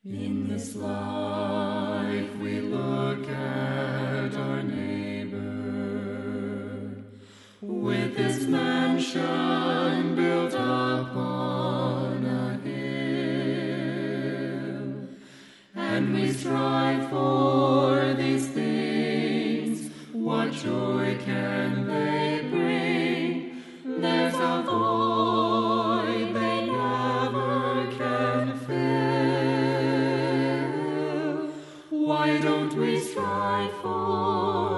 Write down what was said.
In this life we look at our neighbor with his mansion built upon a hill, and we strive for these things. What joy can they bring? There's a void they never can fill. Why don't we strive for